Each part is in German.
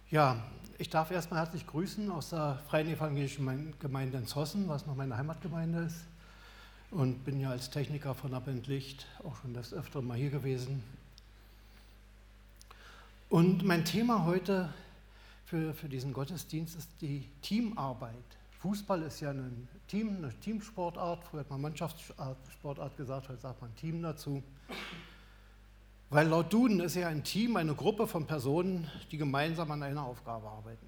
Ja, ich darf erstmal herzlich grüßen aus der Freien Evangelischen Gemeinde in Zossen, was noch meine Heimatgemeinde ist. Und bin ja als Techniker von der Band Licht auch schon das Öfteren mal hier gewesen. Und mein Thema heute für diesen Gottesdienst ist die Teamarbeit. Fußball ist ja eine Teamsportart. Früher hat man Mannschaftssportart gesagt, heute sagt man Team dazu. Weil laut Duden ist ja ein Team eine Gruppe von Personen, die gemeinsam an einer Aufgabe arbeiten.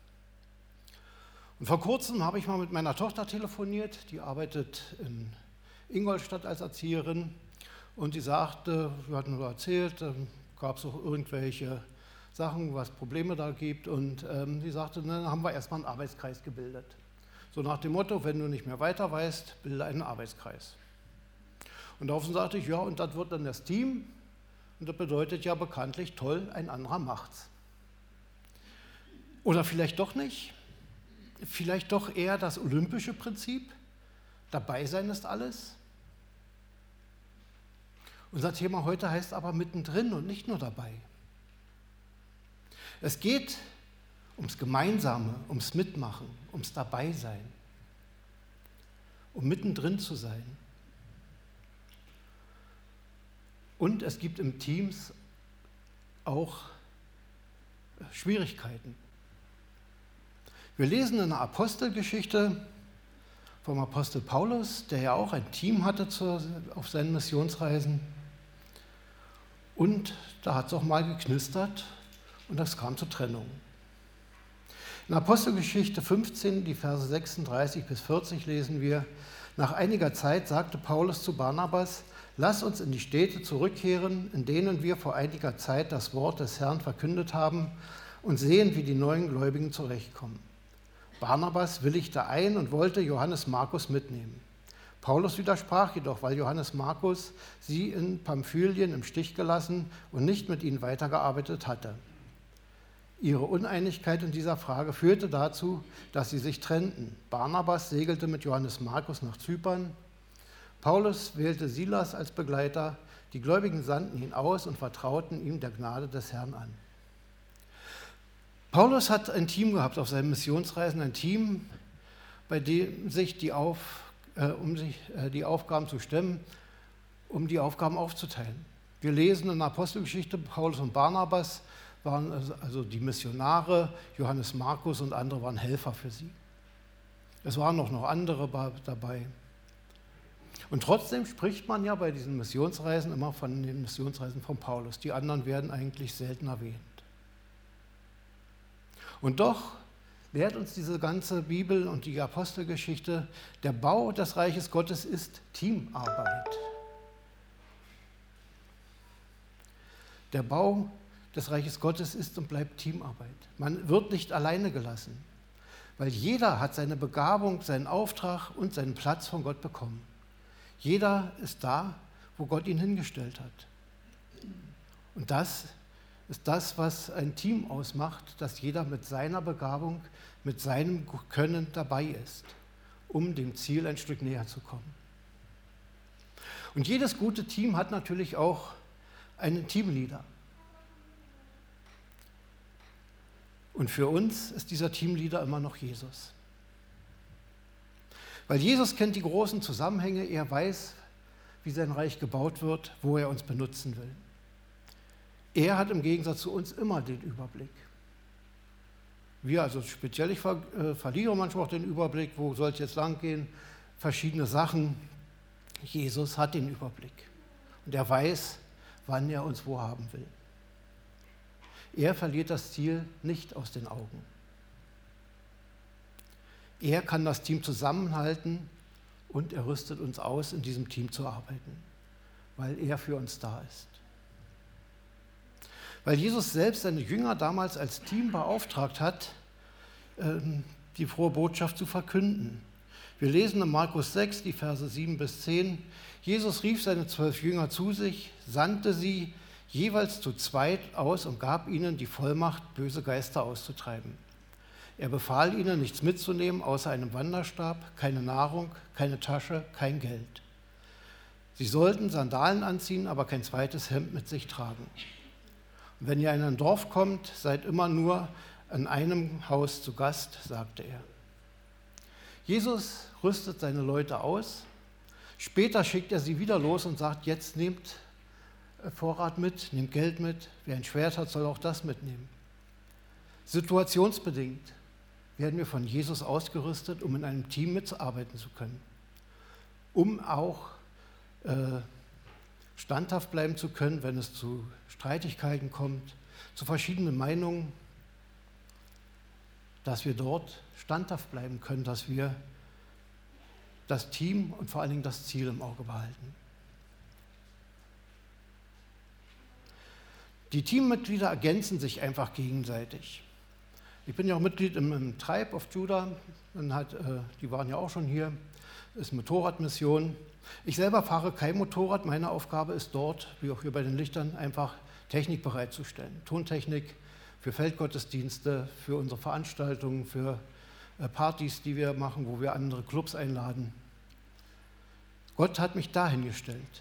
Und vor kurzem habe ich mal mit meiner Tochter telefoniert, die arbeitet in Ingolstadt als Erzieherin und die sagte, wir hatten nur erzählt, gab es auch irgendwelche Sachen, was Probleme da gibt und sie sagte, dann haben wir erstmal einen Arbeitskreis gebildet. So nach dem Motto, wenn du nicht mehr weiter weißt, bilde einen Arbeitskreis. Und daraufhin sagte ich, ja, und das wird dann das Team. Und das bedeutet ja bekanntlich, toll, ein anderer macht's. Oder vielleicht doch nicht, vielleicht doch eher das olympische Prinzip, dabei sein ist alles. Unser Thema heute heißt aber mittendrin und nicht nur dabei. Es geht ums Gemeinsame, ums Mitmachen, ums Dabeisein, um mittendrin zu sein. Und es gibt im Teams auch Schwierigkeiten. Wir lesen in der Apostelgeschichte vom Apostel Paulus, der ja auch ein Team hatte auf seinen Missionsreisen. Und da hat es auch mal geknistert und das kam zur Trennung. In Apostelgeschichte 15, die Verse 36 bis 40 lesen wir, nach einiger Zeit sagte Paulus zu Barnabas, lass uns in die Städte zurückkehren, in denen wir vor einiger Zeit das Wort des Herrn verkündet haben und sehen, wie die neuen Gläubigen zurechtkommen. Barnabas willigte ein und wollte Johannes Markus mitnehmen. Paulus widersprach jedoch, weil Johannes Markus sie in Pamphylien im Stich gelassen und nicht mit ihnen weitergearbeitet hatte. Ihre Uneinigkeit in dieser Frage führte dazu, dass sie sich trennten. Barnabas segelte mit Johannes Markus nach Zypern. Paulus wählte Silas als Begleiter. Die Gläubigen sandten ihn aus und vertrauten ihm der Gnade des Herrn an. Paulus hat ein Team gehabt auf seinen Missionsreisen, ein Team, bei dem sich die Aufgaben zu stemmen, um die Aufgaben aufzuteilen. Wir lesen in der Apostelgeschichte, Paulus und Barnabas waren also die Missionare, Johannes Markus und andere waren Helfer für sie. Es waren noch andere dabei. Und trotzdem spricht man ja bei diesen Missionsreisen immer von den Missionsreisen von Paulus. Die anderen werden eigentlich selten erwähnt. Und doch lehrt uns diese ganze Bibel und die Apostelgeschichte, der Bau des Reiches Gottes ist Teamarbeit. Der Bau des Reiches Gottes ist und bleibt Teamarbeit. Man wird nicht alleine gelassen, weil jeder hat seine Begabung, seinen Auftrag und seinen Platz von Gott bekommen. Jeder ist da, wo Gott ihn hingestellt hat. Und das ist das, was ein Team ausmacht, dass jeder mit seiner Begabung, mit seinem Können dabei ist, um dem Ziel ein Stück näher zu kommen. Und jedes gute Team hat natürlich auch einen Teamleader. Und für uns ist dieser Teamleader immer noch Jesus. Weil Jesus kennt die großen Zusammenhänge, er weiß, wie sein Reich gebaut wird, wo er uns benutzen will. Er hat im Gegensatz zu uns immer den Überblick. Wir, also speziell, ich verliere manchmal auch den Überblick, wo soll es jetzt lang gehen, verschiedene Sachen. Jesus hat den Überblick und er weiß, wann er uns wo haben will. Er verliert das Ziel nicht aus den Augen. Er kann das Team zusammenhalten und er rüstet uns aus, in diesem Team zu arbeiten, weil er für uns da ist. Weil Jesus selbst seine Jünger damals als Team beauftragt hat, die frohe Botschaft zu verkünden. Wir lesen in Markus 6, die Verse 7 bis 10. Jesus rief seine 12 Jünger zu sich, sandte sie jeweils zu zweit aus und gab ihnen die Vollmacht, böse Geister auszutreiben. Er befahl ihnen, nichts mitzunehmen, außer einem Wanderstab, keine Nahrung, keine Tasche, kein Geld. Sie sollten Sandalen anziehen, aber kein zweites Hemd mit sich tragen. Und wenn ihr in ein Dorf kommt, seid immer nur an einem Haus zu Gast, sagte er. Jesus rüstet seine Leute aus. Später schickt er sie wieder los und sagt, jetzt nehmt Vorrat mit, nehmt Geld mit. Wer ein Schwert hat, soll auch das mitnehmen. Situationsbedingt werden wir von Jesus ausgerüstet, um in einem Team mitzuarbeiten zu können. Um auch standhaft bleiben zu können, wenn es zu Streitigkeiten kommt, zu verschiedenen Meinungen, dass wir dort standhaft bleiben können, dass wir das Team und vor allen Dingen das Ziel im Auge behalten. Die Teammitglieder ergänzen sich einfach gegenseitig. Ich bin ja auch Mitglied im Tribe of Judah, die waren ja auch schon hier, ist Motorradmission. Ich selber fahre kein Motorrad, meine Aufgabe ist dort, wie auch hier bei den Lichtern, einfach Technik bereitzustellen. Tontechnik für Feldgottesdienste, für unsere Veranstaltungen, für Partys, die wir machen, wo wir andere Clubs einladen. Gott hat mich dahingestellt.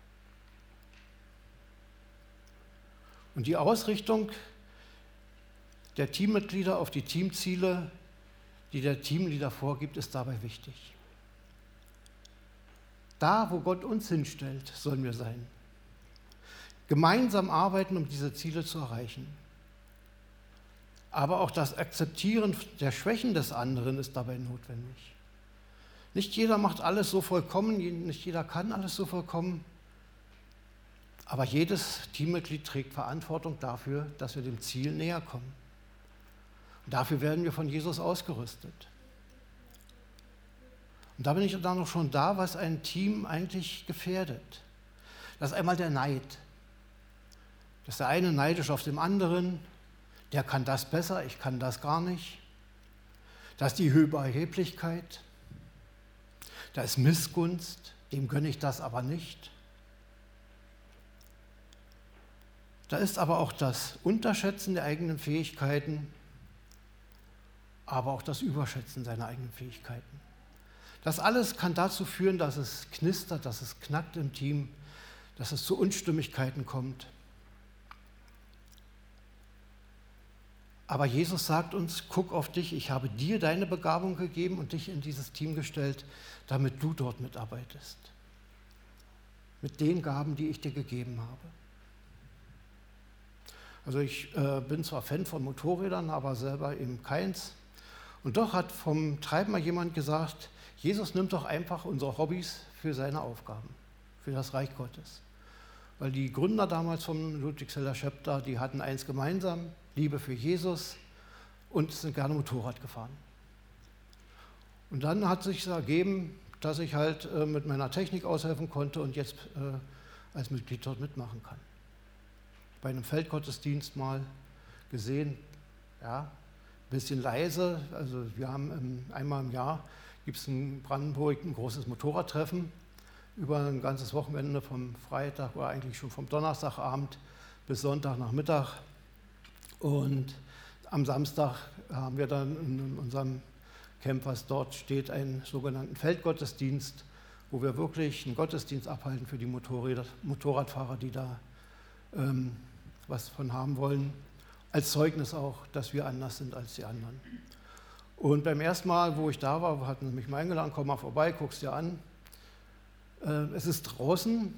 Und die Ausrichtung der Teammitglieder auf die Teamziele, die der Teamleader vorgibt, ist dabei wichtig. Da, wo Gott uns hinstellt, sollen wir sein. Gemeinsam arbeiten, um diese Ziele zu erreichen. Aber auch das Akzeptieren der Schwächen des anderen ist dabei notwendig. Nicht jeder macht alles so vollkommen, nicht jeder kann alles so vollkommen. Aber jedes Teammitglied trägt Verantwortung dafür, dass wir dem Ziel näher kommen. Und dafür werden wir von Jesus ausgerüstet. Und da bin ich dann noch schon da, was ein Team eigentlich gefährdet. Das ist einmal der Neid. Das ist der eine neidisch auf den anderen, der kann das besser, ich kann das gar nicht. Da ist die Überheblichkeit, da ist Missgunst, dem gönne ich das aber nicht. Da ist aber auch das Unterschätzen der eigenen Fähigkeiten, aber auch das Überschätzen seiner eigenen Fähigkeiten. Das alles kann dazu führen, dass es knistert, dass es knackt im Team, dass es zu Unstimmigkeiten kommt. Aber Jesus sagt uns, guck auf dich, ich habe dir deine Begabung gegeben und dich in dieses Team gestellt, damit du dort mitarbeitest. Mit den Gaben, die ich dir gegeben habe. Also ich bin zwar Fan von Motorrädern, aber selber eben keins. Und doch hat vom Treiben mal jemand gesagt, Jesus nimmt doch einfach unsere Hobbys für seine Aufgaben, für das Reich Gottes. Weil die Gründer damals vom Ludwig Seller-Schepter, die hatten eins gemeinsam, Liebe für Jesus und sind gerne Motorrad gefahren. Und dann hat sich ergeben, dass ich halt mit meiner Technik aushelfen konnte und jetzt als Mitglied dort mitmachen kann. Bei einem Feldgottesdienst mal gesehen, ja, ein bisschen leise. Also wir haben einmal im Jahr, gibt es in Brandenburg ein großes Motorradtreffen über ein ganzes Wochenende vom Freitag oder eigentlich schon vom Donnerstagabend bis Sonntagnachmittag. Und am Samstag haben wir dann in unserem Camp, was dort steht, einen sogenannten Feldgottesdienst, wo wir wirklich einen Gottesdienst abhalten für die Motorradfahrer, die da was von haben wollen, als Zeugnis auch, dass wir anders sind als die anderen. Und beim ersten Mal, wo ich da war, hatten sie mich mal eingeladen, komm mal vorbei, guck's dir an. Es ist draußen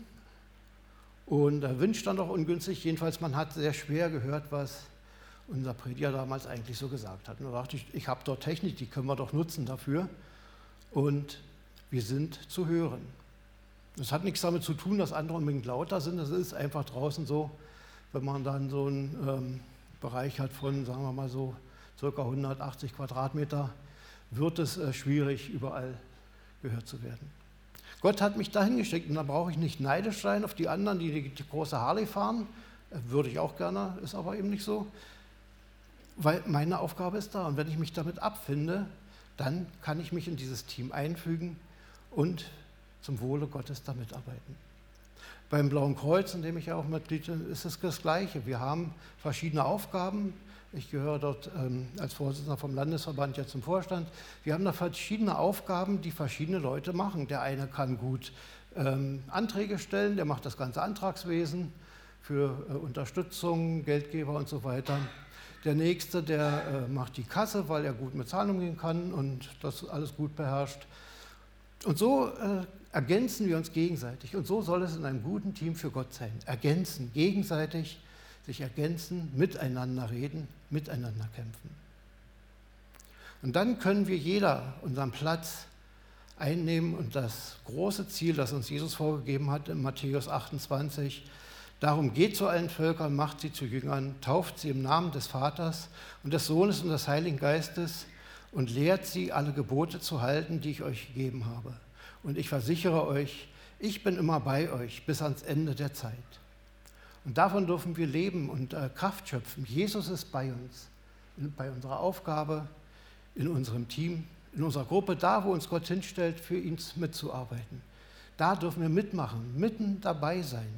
und der Wind stand auch ungünstig, jedenfalls man hat sehr schwer gehört, was unser Prediger damals eigentlich so gesagt hat. Und da dachte ich habe dort Technik, die können wir doch nutzen dafür und wir sind zu hören. Das hat nichts damit zu tun, dass andere unbedingt lauter sind, das ist einfach draußen so, wenn man dann so einen Bereich hat von, sagen wir mal so, ca. 180 Quadratmeter, wird es schwierig, überall gehört zu werden. Gott hat mich dahin geschickt und da brauche ich nicht neidisch sein auf die anderen, die große Harley fahren. Würde ich auch gerne, ist aber eben nicht so. Weil meine Aufgabe ist da und wenn ich mich damit abfinde, dann kann ich mich in dieses Team einfügen und zum Wohle Gottes da mitarbeiten. Beim Blauen Kreuz, in dem ich ja auch Mitglied bin, ist es das Gleiche. Wir haben verschiedene Aufgaben. Ich gehöre dort als Vorsitzender vom Landesverband jetzt zum Vorstand. Wir haben da verschiedene Aufgaben, die verschiedene Leute machen. Der eine kann gut Anträge stellen, der macht das ganze Antragswesen für Unterstützung, Geldgeber und so weiter. Der Nächste, der macht die Kasse, weil er gut mit Zahlen umgehen kann und das alles gut beherrscht. Und so ergänzen wir uns gegenseitig. Und so soll es in einem guten Team für Gott sein. Ergänzen, gegenseitig sich ergänzen, miteinander reden, miteinander kämpfen. Und dann können wir jeder unseren Platz einnehmen und das große Ziel, das uns Jesus vorgegeben hat in Matthäus 28, darum geht zu allen Völkern, macht sie zu Jüngern, tauft sie im Namen des Vaters und des Sohnes und des Heiligen Geistes und lehrt sie, alle Gebote zu halten, die ich euch gegeben habe. Und ich versichere euch, ich bin immer bei euch bis ans Ende der Zeit. Und davon dürfen wir leben und Kraft schöpfen. Jesus ist bei uns, bei unserer Aufgabe, in unserem Team, in unserer Gruppe, da, wo uns Gott hinstellt, für ihn mitzuarbeiten. Da dürfen wir mitmachen, mitten dabei sein.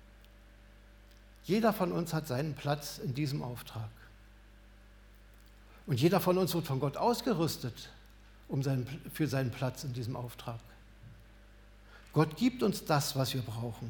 Jeder von uns hat seinen Platz in diesem Auftrag. Und jeder von uns wird von Gott ausgerüstet für seinen Platz in diesem Auftrag. Gott gibt uns das, was wir brauchen.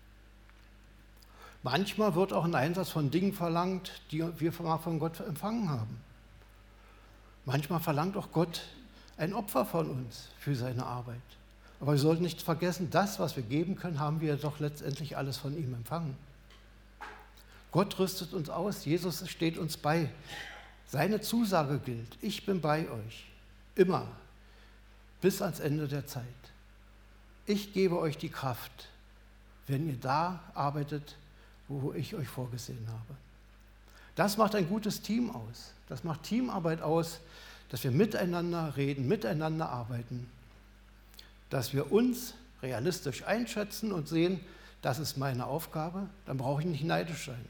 Manchmal wird auch ein Einsatz von Dingen verlangt, die wir von Gott empfangen haben. Manchmal verlangt auch Gott ein Opfer von uns für seine Arbeit. Aber wir sollten nicht vergessen, das, was wir geben können, haben wir doch letztendlich alles von ihm empfangen. Gott rüstet uns aus, Jesus steht uns bei. Seine Zusage gilt, ich bin bei euch, immer, bis ans Ende der Zeit. Ich gebe euch die Kraft, wenn ihr da arbeitet, wo ich euch vorgesehen habe. Das macht ein gutes Team aus. Das macht Teamarbeit aus, dass wir miteinander reden, miteinander arbeiten, dass wir uns realistisch einschätzen und sehen, das ist meine Aufgabe, dann brauche ich nicht neidisch sein.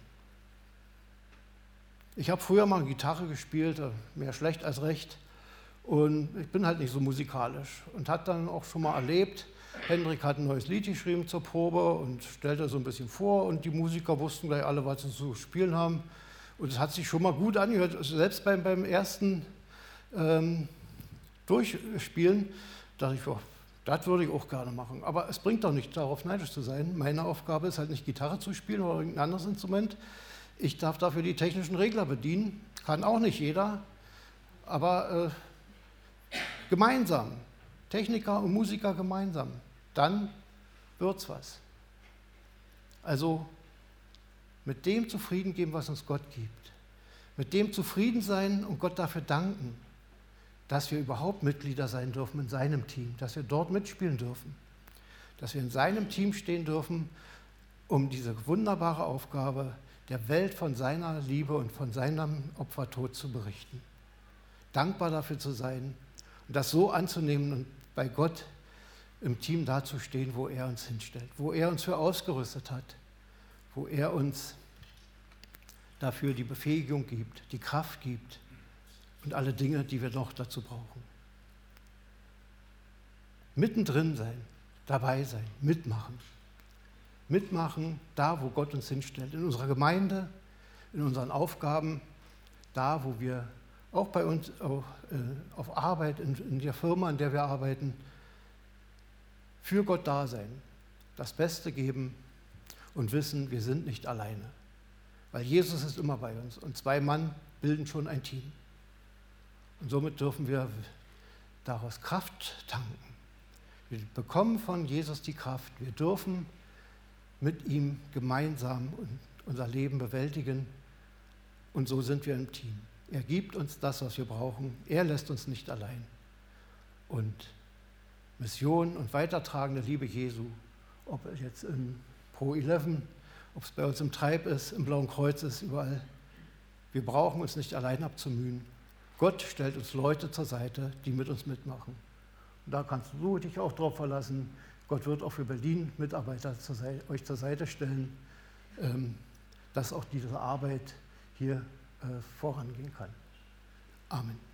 Ich habe früher mal Gitarre gespielt, mehr schlecht als recht, und ich bin halt nicht so musikalisch und habe dann auch schon mal erlebt, Hendrik hat ein neues Lied geschrieben zur Probe und stellte so ein bisschen vor und die Musiker wussten gleich alle, was sie zu spielen haben. Und es hat sich schon mal gut angehört. Also selbst beim ersten Durchspielen dachte ich, das würde ich auch gerne machen. Aber es bringt doch nicht, darauf neidisch zu sein. Meine Aufgabe ist halt nicht Gitarre zu spielen oder irgendein anderes Instrument. Ich darf dafür die technischen Regler bedienen. Kann auch nicht jeder. Aber gemeinsam, Techniker und Musiker gemeinsam, dann wird's was. Also mit dem zufrieden geben, was uns Gott gibt. Mit dem zufrieden sein und Gott dafür danken, dass wir überhaupt Mitglieder sein dürfen in seinem Team, dass wir dort mitspielen dürfen, dass wir in seinem Team stehen dürfen, um diese wunderbare Aufgabe der Welt von seiner Liebe und von seinem Opfertod zu berichten. Dankbar dafür zu sein und das so anzunehmen und bei Gott im Team dazustehen, wo er uns hinstellt, wo er uns für ausgerüstet hat, wo er uns dafür die Befähigung gibt, die Kraft gibt und alle Dinge, die wir noch dazu brauchen. Mittendrin sein, dabei sein, mitmachen. Mitmachen, da, wo Gott uns hinstellt, in unserer Gemeinde, in unseren Aufgaben, da, wo wir auch bei uns auf Arbeit, in der Firma, in der wir arbeiten, für Gott da sein, das Beste geben und wissen, wir sind nicht alleine. Weil Jesus ist immer bei uns und 2 Mann bilden schon ein Team. Und somit dürfen wir daraus Kraft tanken. Wir bekommen von Jesus die Kraft. Wir dürfen mit ihm gemeinsam unser Leben bewältigen und so sind wir im Team. Er gibt uns das, was wir brauchen. Er lässt uns nicht allein. Und Mission und weitertragende Liebe Jesu, ob jetzt im Pro 11, ob es bei uns im Treib ist, im Blauen Kreuz ist, überall. Wir brauchen uns nicht allein abzumühen. Gott stellt uns Leute zur Seite, die mit uns mitmachen. Und da kannst du dich auch drauf verlassen. Gott wird auch für Berlin Mitarbeiter euch zur Seite stellen, dass auch diese Arbeit hier vorangehen kann. Amen.